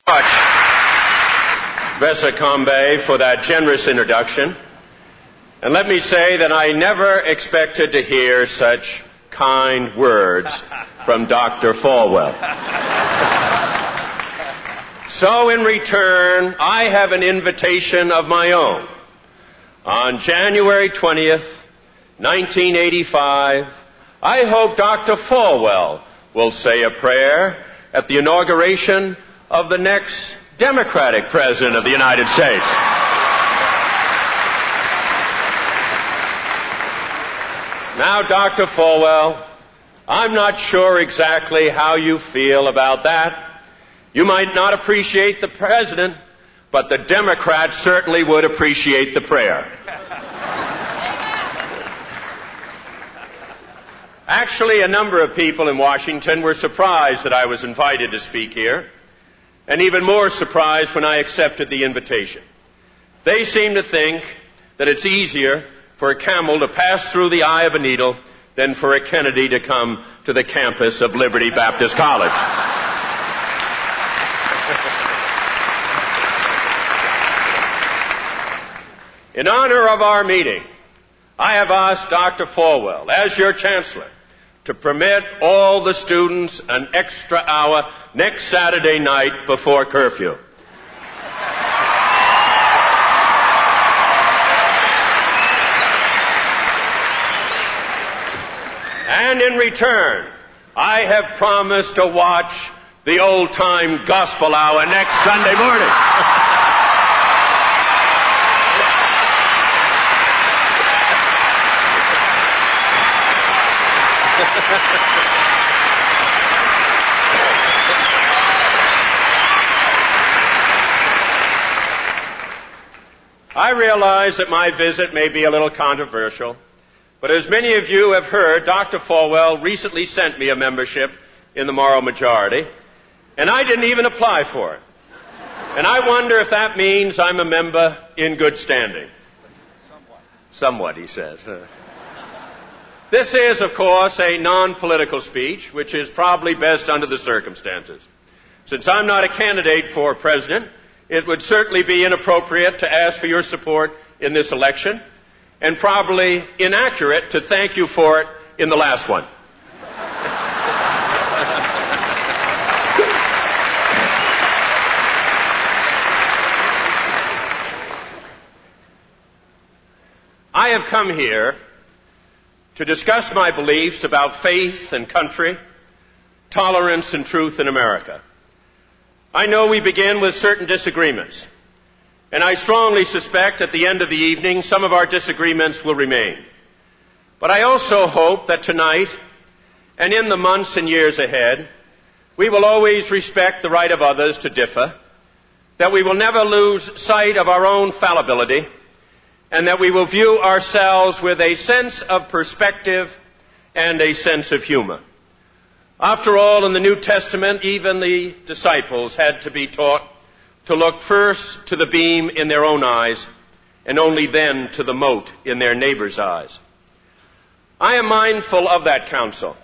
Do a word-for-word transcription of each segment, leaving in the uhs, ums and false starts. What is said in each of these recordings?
much, Professor Combe, for that generous introduction. And let me say that I never expected to hear such kind words from Doctor Falwell. So in return, I have an invitation of my own. On January twentieth, nineteen eighty-five, I hope Doctor Falwell will say a prayer at the inauguration of the next Democratic President of the United States. Now, Doctor Falwell, I'm not sure exactly how you feel about that. You might not appreciate the President, but the Democrats certainly would appreciate the prayer. Actually, a number of people in Washington were surprised that I was invited to speak here, and even more surprised when I accepted the invitation. They seem to think that it's easier for a camel to pass through the eye of a needle than for a Kennedy to come to the campus of Liberty Baptist College. In honor of our meeting, I have asked Doctor Falwell, as your Chancellor, to permit all the students an extra hour next Saturday night before curfew. And in return, I have promised to watch the old-time gospel hour next Sunday morning. I realize that my visit may be a little controversial, but as many of you have heard, Doctor Falwell recently sent me a membership in the moral majority, and I didn't even apply for it. And I wonder if that means I'm a member in good standing. Somewhat. Somewhat, he says. This is, of course, a non-political speech, which is probably best under the circumstances. Since I'm not a candidate for president, it would certainly be inappropriate to ask for your support in this election, and probably inaccurate to thank you for it in the last one. I have come here to discuss my beliefs about faith and country, tolerance and truth in America. I know we begin with certain disagreements, and I strongly suspect at the end of the evening some of our disagreements will remain. But I also hope that tonight, and in the months and years ahead, we will always respect the right of others to differ, that we will never lose sight of our own fallibility, and that we will view ourselves with a sense of perspective and a sense of humor. After all, in the New Testament, even the disciples had to be taught to look first to the beam in their own eyes, and only then to the mote in their neighbor's eyes. I am mindful of that counsel.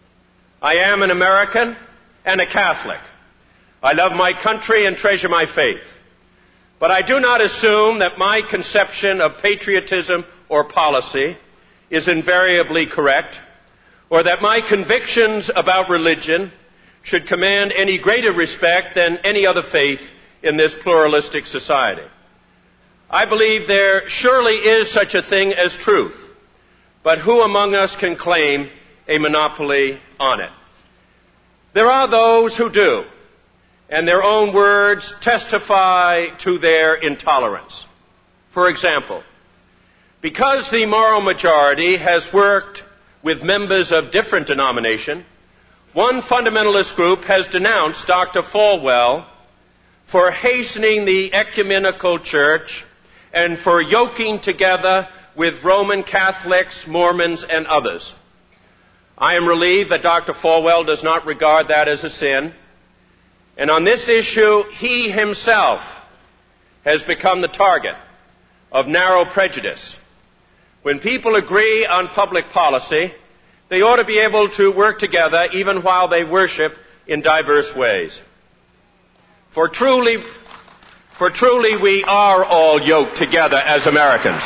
I am an American and a Catholic. I love my country and treasure my faith. But I do not assume that my conception of patriotism or policy is invariably correct, or that my convictions about religion should command any greater respect than any other faith in this pluralistic society. I believe there surely is such a thing as truth, but who among us can claim a monopoly on it? There are those who do, and their own words testify to their intolerance. For example, because the moral majority has worked with members of different denomination, one fundamentalist group has denounced Doctor Falwell for hastening the ecumenical church and for yoking together with Roman Catholics, Mormons, and others. I am relieved that Doctor Falwell does not regard that as a sin. And on this issue, he himself has become the target of narrow prejudice. When people agree on public policy, they ought to be able to work together even while they worship in diverse ways. For truly, for truly we are all yoked together as Americans.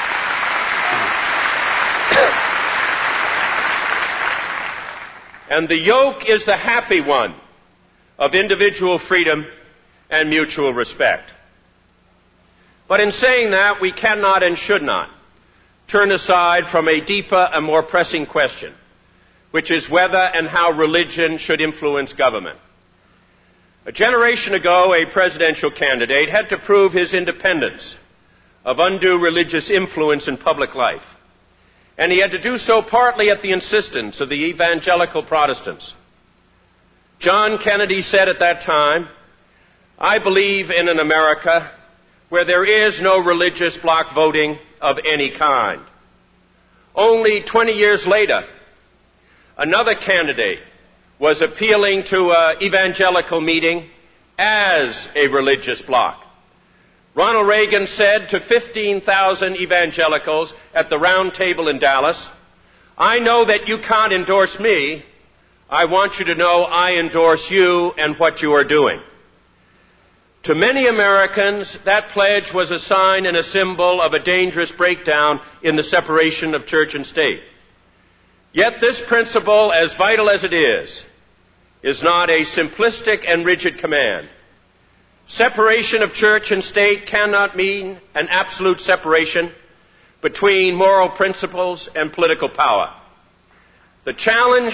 And the yoke is the happy one of individual freedom and mutual respect. But in saying that, we cannot and should not turn aside from a deeper and more pressing question, which is whether and how religion should influence government. A generation ago, a presidential candidate had to prove his independence of undue religious influence in public life. And he had to do so partly at the insistence of the evangelical Protestants. John Kennedy said at that time, "I believe in an America where there is no religious bloc voting of any kind." Only twenty years later, another candidate was appealing to an evangelical meeting as a religious bloc. Ronald Reagan said to fifteen thousand evangelicals at the round table in Dallas, "I know that you can't endorse me. I want you to know I endorse you and what you are doing." To many Americans, that pledge was a sign and a symbol of a dangerous breakdown in the separation of church and state. Yet this principle, as vital as it is, is not a simplistic and rigid command. Separation of church and state cannot mean an absolute separation between moral principles and political power. The challenge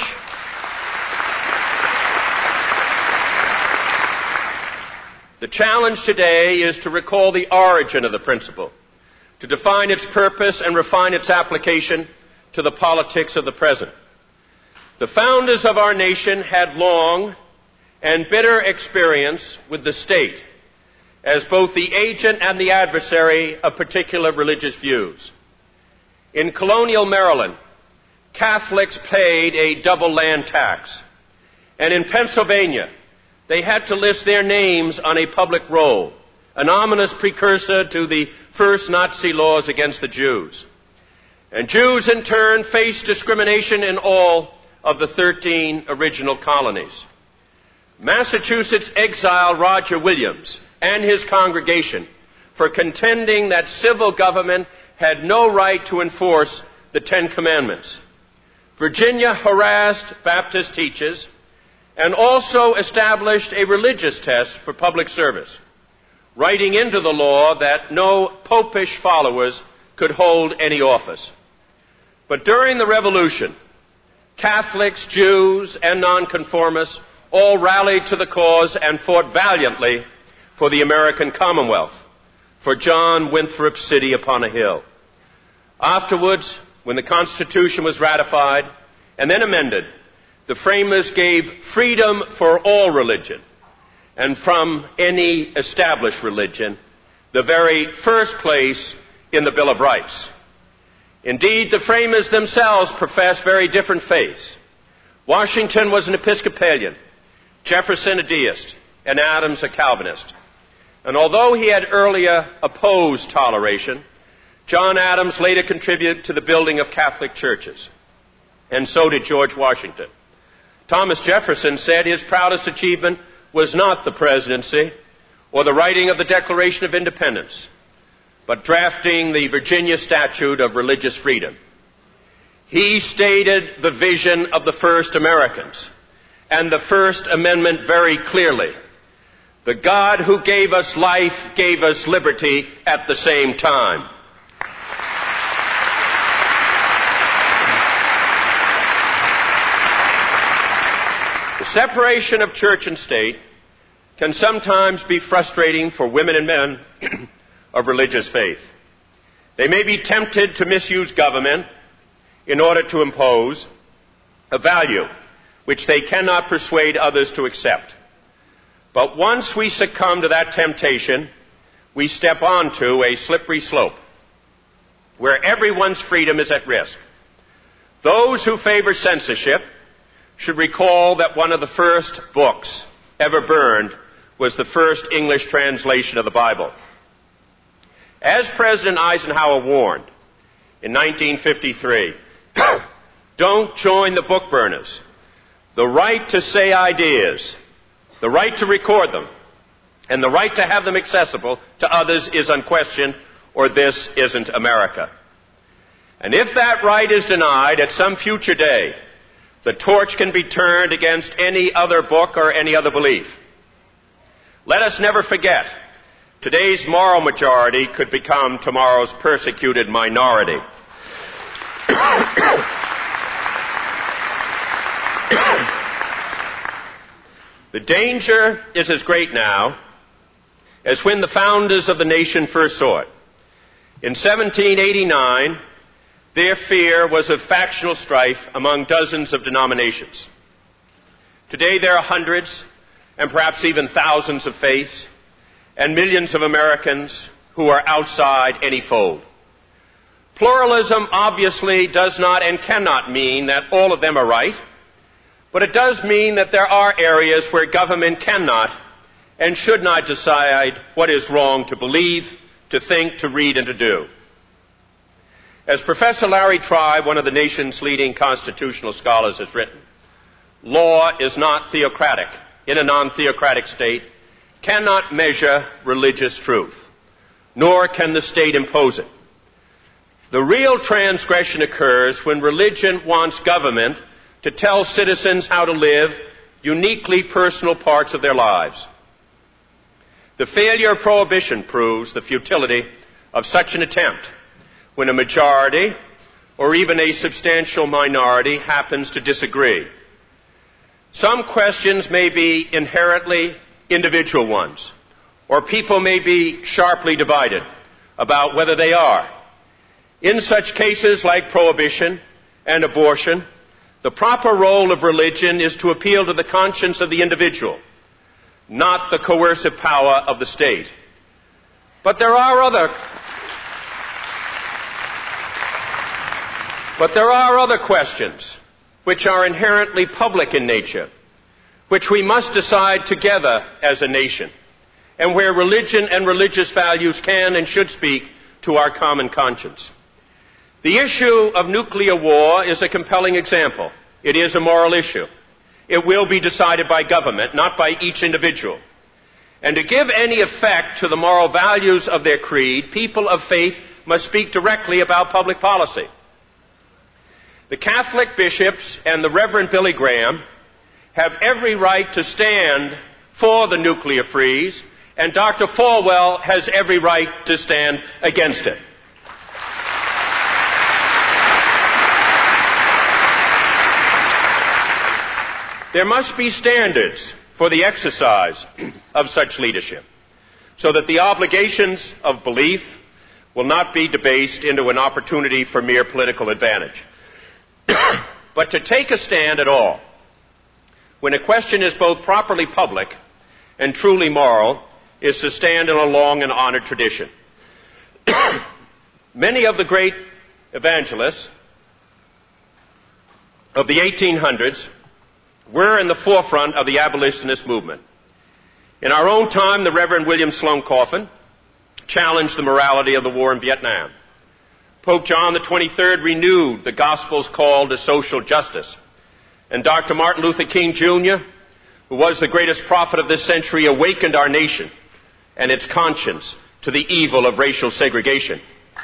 The challenge today is to recall the origin of the principle, to define its purpose and refine its application to the politics of the present. The founders of our nation had long and bitter experience with the state as both the agent and the adversary of particular religious views. In colonial Maryland, Catholics paid a double land tax, and in Pennsylvania, they had to list their names on a public roll, an ominous precursor to the first Nazi laws against the Jews. And Jews, in turn, faced discrimination in all of the thirteen original colonies. Massachusetts exiled Roger Williams and his congregation for contending that civil government had no right to enforce the Ten Commandments. Virginia harassed Baptist teachers and also established a religious test for public service, writing into the law that no popish followers could hold any office. But during the Revolution, Catholics, Jews, and nonconformists all rallied to the cause and fought valiantly for the American Commonwealth, for John Winthrop's city upon a hill. Afterwards, when the Constitution was ratified and then amended, the framers gave freedom for all religion, and from any established religion, the very first place in the Bill of Rights. Indeed, the framers themselves professed very different faiths. Washington was an Episcopalian, Jefferson a deist, and Adams a Calvinist. And although he had earlier opposed toleration, John Adams later contributed to the building of Catholic churches, and so did George Washington. Thomas Jefferson said his proudest achievement was not the presidency or the writing of the Declaration of Independence, but drafting the Virginia Statute of Religious Freedom. He stated the vision of the first Americans and the First Amendment very clearly. The God who gave us life gave us liberty at the same time. The separation of church and state can sometimes be frustrating for women and men of religious faith. They may be tempted to misuse government in order to impose a value which they cannot persuade others to accept. But once we succumb to that temptation, we step onto a slippery slope where everyone's freedom is at risk. Those who favor censorship should recall that one of the first books ever burned was the first English translation of the Bible. As President Eisenhower warned in nineteen fifty-three, don't join the book burners. The right to say ideas, the right to record them, And the right to have them accessible to others is unquestioned, or this isn't America. And if that right is denied at some future day, the torch can be turned against any other book or any other belief. Let us never forget, today's moral majority could become tomorrow's persecuted minority. The danger is as great now as when the founders of the nation first saw it. In seventeen eighty-nine, their fear was of factional strife among dozens of denominations. Today there are hundreds and perhaps even thousands of faiths and millions of Americans who are outside any fold. Pluralism obviously does not and cannot mean that all of them are right, but it does mean that there are areas where government cannot and should not decide what is wrong to believe, to think, to read, and to do. As Professor Larry Tribe, one of the nation's leading constitutional scholars, has written, law is not theocratic. In a non-theocratic state, cannot measure religious truth, nor can the state impose it. The real transgression occurs when religion wants government to tell citizens how to live uniquely personal parts of their lives. The failure of prohibition proves the futility of such an attempt when a majority or even a substantial minority happens to disagree. Some questions may be inherently individual ones, or people may be sharply divided about whether they are. In such cases like prohibition and abortion, the proper role of religion is to appeal to the conscience of the individual, not the coercive power of the state. But there are other But there are other questions which are inherently public in nature, which we must decide together as a nation, and where religion and religious values can and should speak to our common conscience. The issue of nuclear war is a compelling example. It is a moral issue. It will be decided by government, not by each individual. And to give any effect to the moral values of their creed, people of faith must speak directly about public policy. The Catholic bishops and the Reverend Billy Graham have every right to stand for the nuclear freeze, and Doctor Falwell has every right to stand against it. There must be standards for the exercise of such leadership, so that the obligations of belief will not be debased into an opportunity for mere political advantage. But to take a stand at all, when a question is both properly public and truly moral, is to stand in a long and honored tradition. Many of the great evangelists of the eighteen hundreds were in the forefront of the abolitionist movement. In our own time, the Reverend William Sloane Coffin challenged the morality of the war in Vietnam. Pope John the twenty-third renewed the gospel's call to social justice. And Doctor Martin Luther King Junior, who was the greatest prophet of this century, awakened our nation and its conscience to the evil of racial segregation.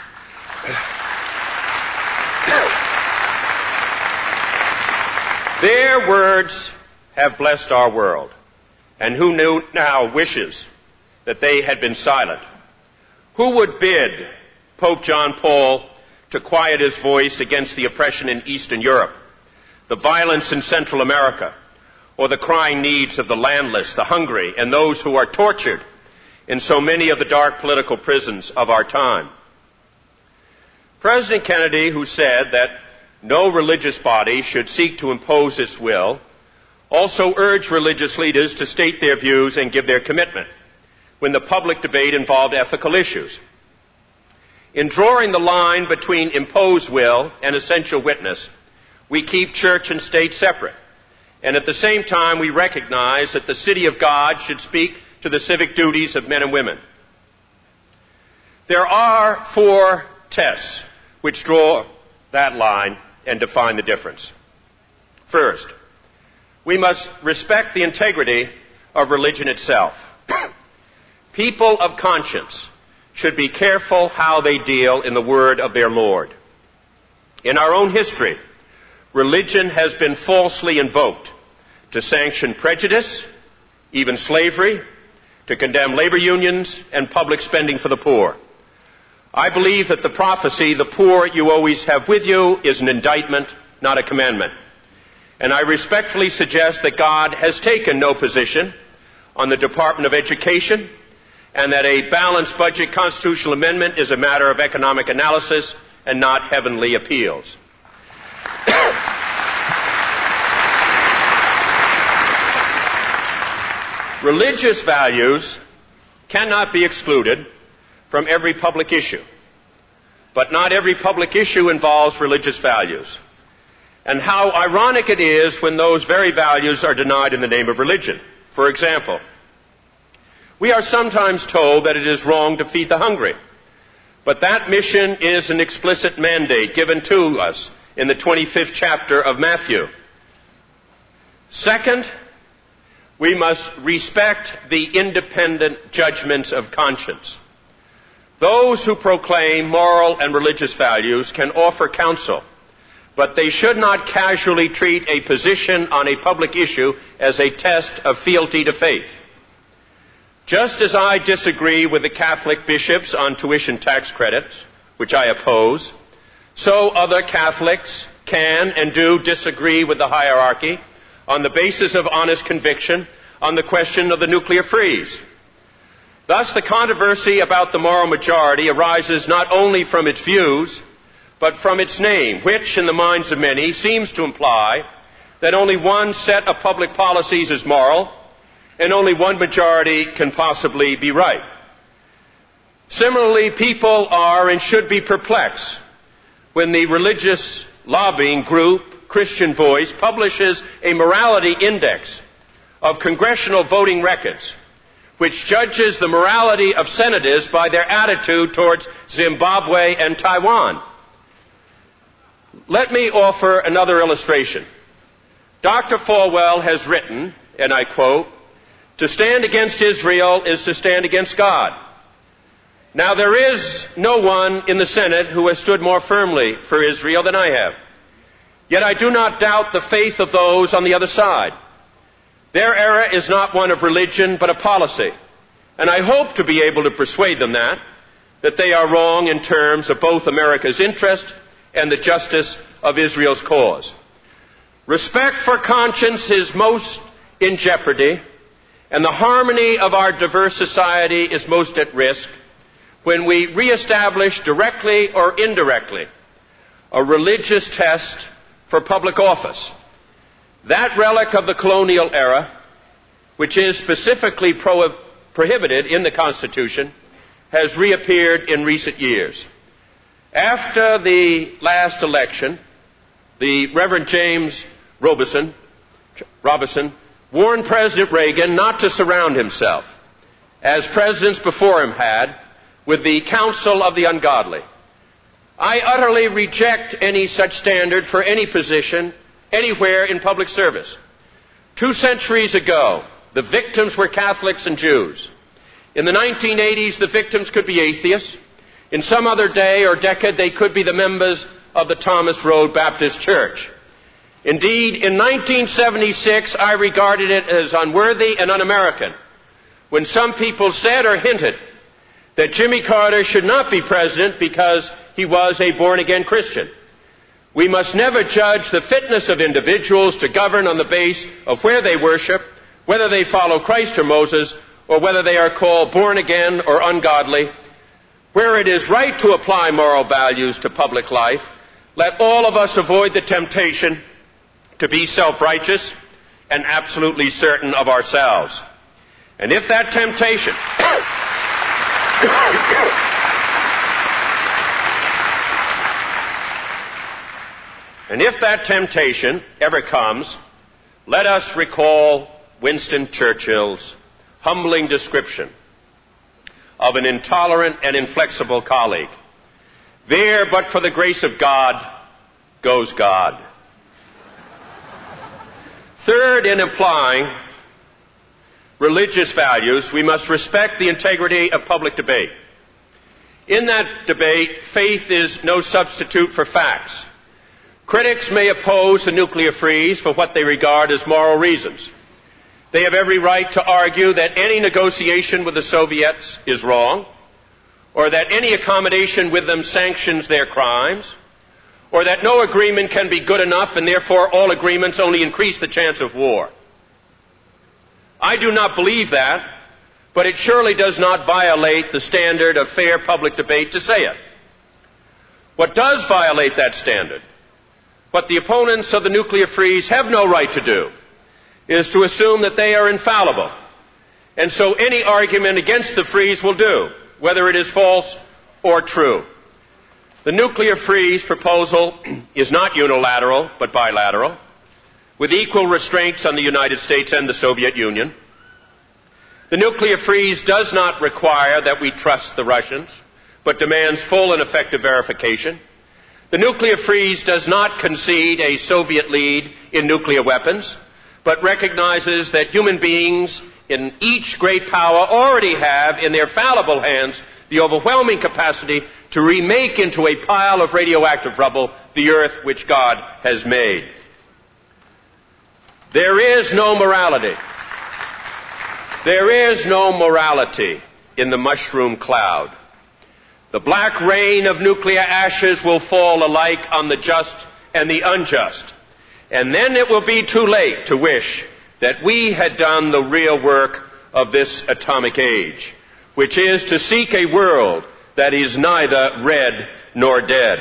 Their words have blessed our world, and who knew now wishes that they had been silent? Who would bid Pope John Paul to quiet his voice against the oppression in Eastern Europe, the violence in Central America, or the crying needs of the landless, the hungry, and those who are tortured in so many of the dark political prisons of our time? President Kennedy, who said that no religious body should seek to impose its will, also urged religious leaders to state their views and give their commitment when the public debate involved ethical issues. In drawing the line between imposed will and essential witness, we keep church and state separate. And at the same time, we recognize that the city of God should speak to the civic duties of men and women. There are four tests which draw that line and define the difference. First, we must respect the integrity of religion itself. People of conscience should be careful how they deal in the word of their Lord. In our own history, religion has been falsely invoked to sanction prejudice, even slavery, to condemn labor unions and public spending for the poor. I believe that the prophecy, "The poor you always have with you," is an indictment, not a commandment. And I respectfully suggest that God has taken no position on the Department of Education, and that a balanced budget constitutional amendment is a matter of economic analysis and not heavenly appeals. Religious values cannot be excluded from every public issue. But not every public issue involves religious values. And how ironic it is when those very values are denied in the name of religion. For example, we are sometimes told that it is wrong to feed the hungry. But that mission is an explicit mandate given to us in the twenty-fifth chapter of Matthew. Second, we must respect the independent judgments of conscience. Those who proclaim moral and religious values can offer counsel, but they should not casually treat a position on a public issue as a test of fealty to faith. Just as I disagree with the Catholic bishops on tuition tax credits, which I oppose, so other Catholics can and do disagree with the hierarchy on the basis of honest conviction on the question of the nuclear freeze. Thus, the controversy about the moral majority arises not only from its views, but from its name, which, in the minds of many, seems to imply that only one set of public policies is moral, and only one majority can possibly be right. Similarly, people are and should be perplexed when the religious lobbying group Christian Voice publishes a morality index of congressional voting records, which judges the morality of senators by their attitude towards Zimbabwe and Taiwan. Let me offer another illustration. Doctor Falwell has written, and I quote, "To stand against Israel is to stand against God." Now, there is no one in the Senate who has stood more firmly for Israel than I have. Yet I do not doubt the faith of those on the other side. Their error is not one of religion, but a policy. And I hope to be able to persuade them that, that they are wrong in terms of both America's interest and the justice of Israel's cause. Respect for conscience is most in jeopardy, and the harmony of our diverse society is most at risk when we reestablish directly or indirectly a religious test for public office. That relic of the colonial era, which is specifically pro- prohibited in the Constitution, has reappeared in recent years. After the last election, the Reverend James Robison, Robison warned President Reagan not to surround himself, as presidents before him had, with the counsel of the ungodly. I utterly reject any such standard for any position anywhere in public service. Two centuries ago, the victims were Catholics and Jews. In the nineteen eighties, the victims could be atheists. In some other day or decade, they could be the members of the Thomas Road Baptist Church. Indeed, in nineteen seventy-six, I regarded it as unworthy and un-American when some people said or hinted that Jimmy Carter should not be president because he was a born-again Christian. We must never judge the fitness of individuals to govern on the basis of where they worship, whether they follow Christ or Moses, or whether they are called born-again or ungodly. Where it is right to apply moral values to public life, let all of us avoid the temptation to be self-righteous and absolutely certain of ourselves. And if that temptation And if that temptation ever comes, let us recall Winston Churchill's humbling description of an intolerant and inflexible colleague. There, but for the grace of God, goes God. Third, in implying religious values, we must respect the integrity of public debate. In that debate, faith is no substitute for facts. Critics may oppose the nuclear freeze for what they regard as moral reasons. They have every right to argue that any negotiation with the Soviets is wrong, or that any accommodation with them sanctions their crimes, or that no agreement can be good enough and therefore all agreements only increase the chance of war. I do not believe that, but it surely does not violate the standard of fair public debate to say it. What does violate that standard, what the opponents of the nuclear freeze have no right to do, is to assume that they are infallible. And so any argument against the freeze will do, whether it is false or true. The nuclear freeze proposal is not unilateral, but bilateral, with equal restraints on the United States and the Soviet Union. The nuclear freeze does not require that we trust the Russians, but demands full and effective verification. The nuclear freeze does not concede a Soviet lead in nuclear weapons, but recognizes that human beings in each great power already have in their fallible hands the overwhelming capacity to remake into a pile of radioactive rubble the earth which God has made. There is no morality. There is no morality in the mushroom cloud. The black rain of nuclear ashes will fall alike on the just and the unjust. And then it will be too late to wish that we had done the real work of this atomic age, which is to seek a world that is neither red nor dead.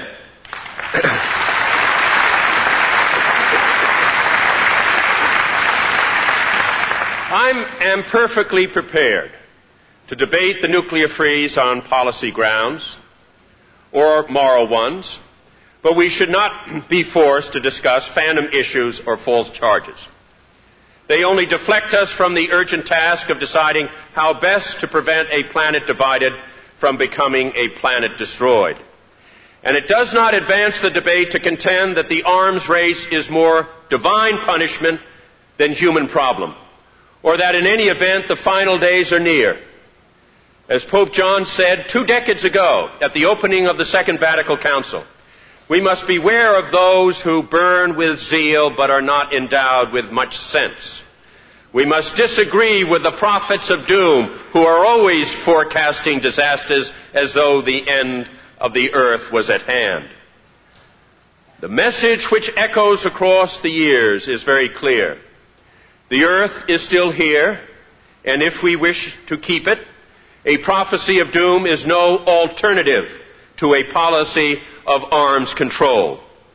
I am perfectly prepared to debate the nuclear freeze on policy grounds or moral ones, but we should not be forced to discuss phantom issues or false charges. They only deflect us from the urgent task of deciding how best to prevent a planet divided from becoming a planet destroyed. And it does not advance the debate to contend that the arms race is more divine punishment than human problem, or that in any event the final days are near. As Pope John said two decades ago at the opening of the Second Vatican Council, we must beware of those who burn with zeal but are not endowed with much sense. We must disagree with the prophets of doom who are always forecasting disasters as though the end of the earth was at hand. The message which echoes across the years is very clear. The earth is still here, and if we wish to keep it, a prophecy of doom is no alternative to a policy of arms control.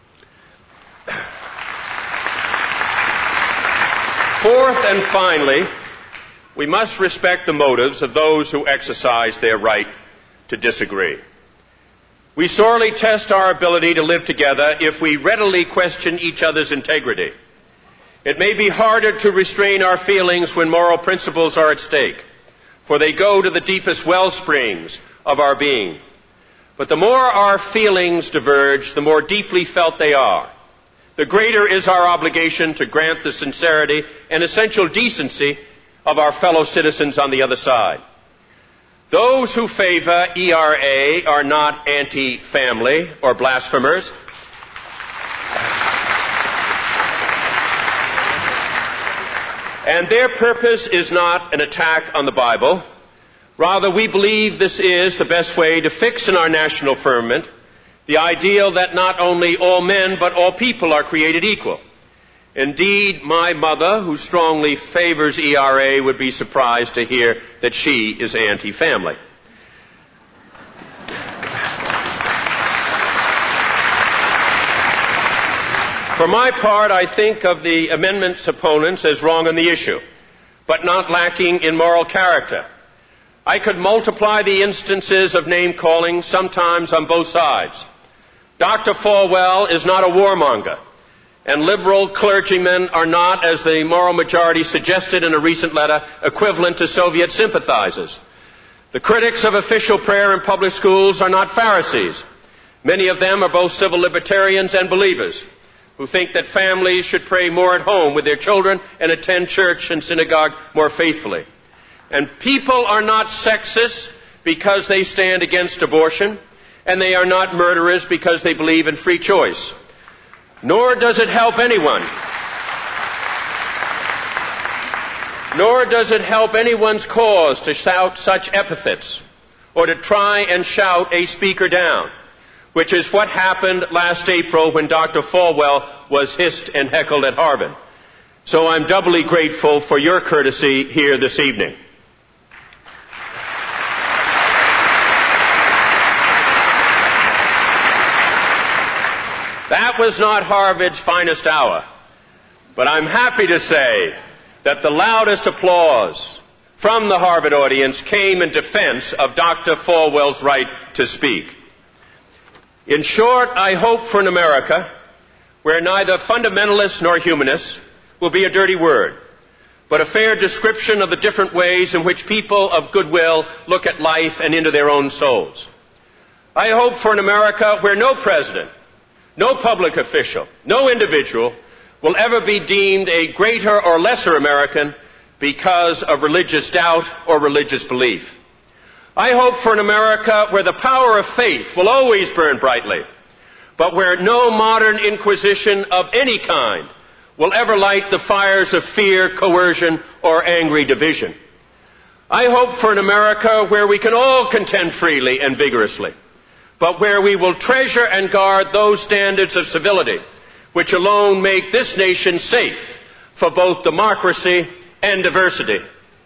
Fourth and finally, we must respect the motives of those who exercise their right to disagree. We sorely test our ability to live together if we readily question each other's integrity. It may be harder to restrain our feelings when moral principles are at stake, for they go to the deepest well springs of our being. But the more our feelings diverge, the more deeply felt they are. The greater is our obligation to grant the sincerity and essential decency of our fellow citizens on the other side. Those who favor E R A are not anti-family or blasphemers. And their purpose is not an attack on the Bible. Rather, we believe this is the best way to fix in our national firmament the ideal that not only all men but all people are created equal. Indeed, my mother, who strongly favors E R A, would be surprised to hear that she is anti-family. For my part, I think of the amendment's opponents as wrong on the issue, but not lacking in moral character. I could multiply the instances of name-calling, sometimes on both sides. Doctor Falwell is not a warmonger, and liberal clergymen are not, as the moral majority suggested in a recent letter, equivalent to Soviet sympathizers. The critics of official prayer in public schools are not Pharisees. Many of them are both civil libertarians and believers, who think that families should pray more at home with their children and attend church and synagogue more faithfully. And people are not sexist because they stand against abortion, and they are not murderers because they believe in free choice. Nor does it help anyone. Nor does it help anyone's cause to shout such epithets or to try and shout a speaker down, which is what happened last April when Doctor Falwell was hissed and heckled at Harvard. So I'm doubly grateful for your courtesy here this evening. That was not Harvard's finest hour, but I'm happy to say that the loudest applause from the Harvard audience came in defense of Doctor Falwell's right to speak. In short, I hope for an America where neither fundamentalists nor humanists will be a dirty word, but a fair description of the different ways in which people of goodwill look at life and into their own souls. I hope for an America where no president, no public official, no individual will ever be deemed a greater or lesser American because of religious doubt or religious belief. I hope for an America where the power of faith will always burn brightly, but where no modern inquisition of any kind will ever light the fires of fear, coercion, or angry division. I hope for an America where we can all contend freely and vigorously, but where we will treasure and guard those standards of civility which alone make this nation safe for both democracy and diversity.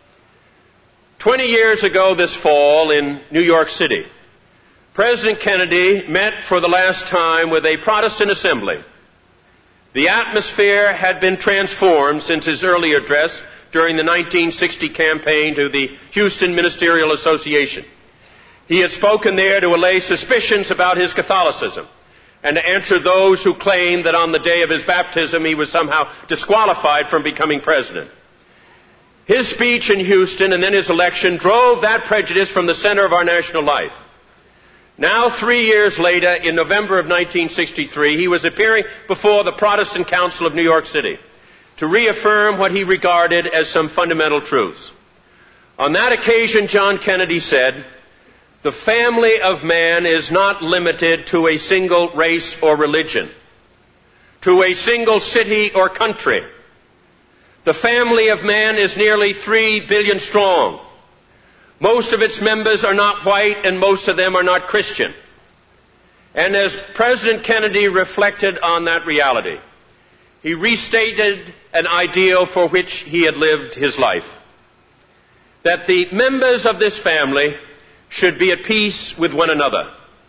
Twenty years ago this fall in New York City, President Kennedy met for the last time with a Protestant assembly. The atmosphere had been transformed since his earlier address during the nineteen sixty campaign to the Houston Ministerial Association. He had spoken there to allay suspicions about his Catholicism and to answer those who claimed that on the day of his baptism he was somehow disqualified from becoming president. His speech in Houston and then his election drove that prejudice from the center of our national life. Now, three years later, in November of nineteen sixty-three, he was appearing before the Protestant Council of New York City to reaffirm what he regarded as some fundamental truths. On that occasion, John Kennedy said, "The family of man is not limited to a single race or religion, to a single city or country. The family of man is nearly three billion strong. Most of its members are not white and most of them are not Christian." And as President Kennedy reflected on that reality, he restated an ideal for which he had lived his life, that the members of this family should be at peace with one another.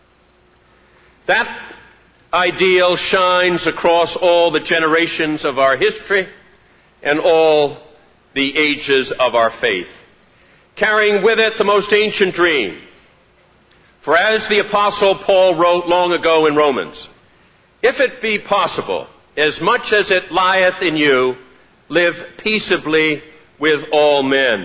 That ideal shines across all the generations of our history and all the ages of our faith, carrying with it the most ancient dream. For as the Apostle Paul wrote long ago in Romans, "If it be possible, as much as it lieth in you, live peaceably with all men."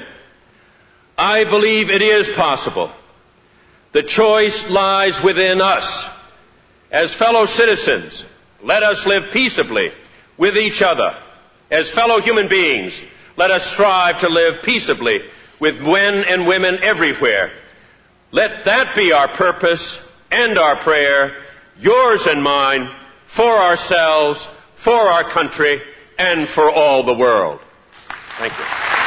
I believe it is possible. The choice lies within us. As fellow citizens, let us live peaceably with each other. As fellow human beings, let us strive to live peaceably with men and women everywhere. Let that be our purpose and our prayer, yours and mine, for ourselves, for our country, and for all the world. Thank you.